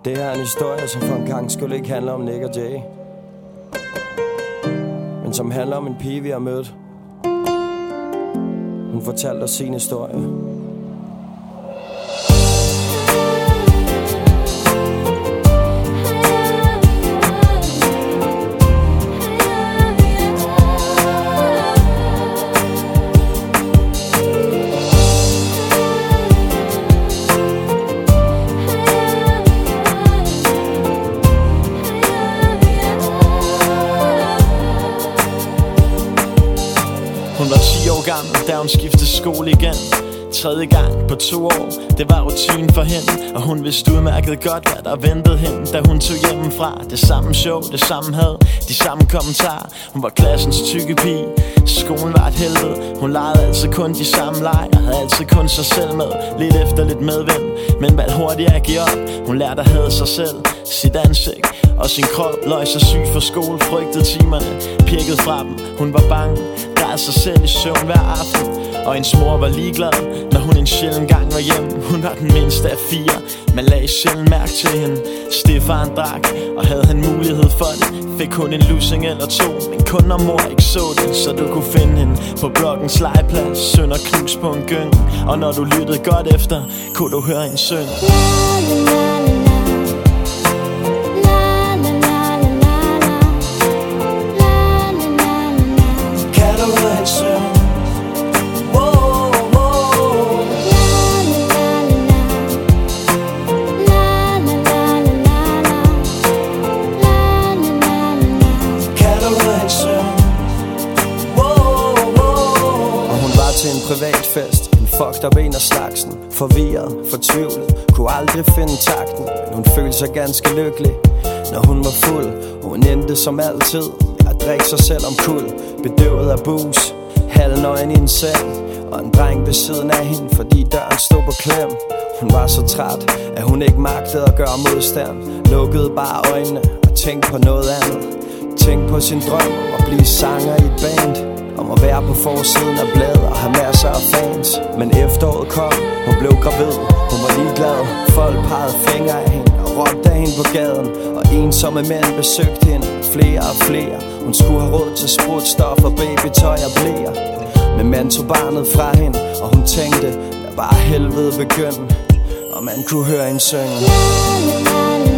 Det her er en historie, som for en gang skulle ikke handle om Nick og Jay, men som handler om en pige, vi har mødt. Hun fortalte os sin historie. Hun var 10 år gammel, da hun skiftede skole igen. 3. gang på 2 år, det var rutinen for hende. Og hun vidste udmærket godt, hvad der ventede hende, da hun tog hjemmefra. Det samme show, det samme had, de samme kommentarer. Hun var klassens tykke pige, skolen var et helvede. Hun legede altid kun de samme lege, og havde altid kun sig selv med. Lidt efter lidt medvind, men valgte hurtigt at give op. Hun lærte at hade sig selv, sit ansigt og sin krop. Løg sig syg for skole, frygtede timerne, pirkede fra dem. Hun var bange, græd sig selv i søvn hver aften. Og hendes mor var ligeglad, når hun en sjælden gang var hjemme. Hun var den mindste af 4, man lagde sjældent mærke til hende. Stefan drak, og havde han mulighed for det, fik hun en lussing eller 2. Men kun når mor ikke så det, så du kunne finde hende på blokkens legeplads, sønder knus på en gyng. Og når du lyttede godt efter, kunne du høre hende synge. Til en privatfest, en fucked up en af slagsen. Forvirret, fortvivlet, kunne aldrig finde takten. Men hun følte sig ganske lykkelig, når hun var fuld. Hun endte som altid at drikke sig selv om kul. Bedøvet af booze, halvnøgen i en seng, og en dreng ved siden af hende, fordi døren stod på klem. Hun var så træt, at hun ikke magtede at gøre modstand. Lukkede bare øjnene og tænkte på noget andet. Tænkte på sin drøm om at blive sanger i et band, om at være på forsiden af bladet og have masser af fans. Men efteråret kom, hun blev gravid, hun var ligeglad. Folk pegede fingre af hende og råbte af hende på gaden. Og ensomme mænd besøgte hende, flere og flere. Hun skulle have råd til sprutstoffer, babytøj og bleer. Men man tog barnet fra hende, og hun tænkte, at bare helvede begyndte. Og man kunne høre hende synge.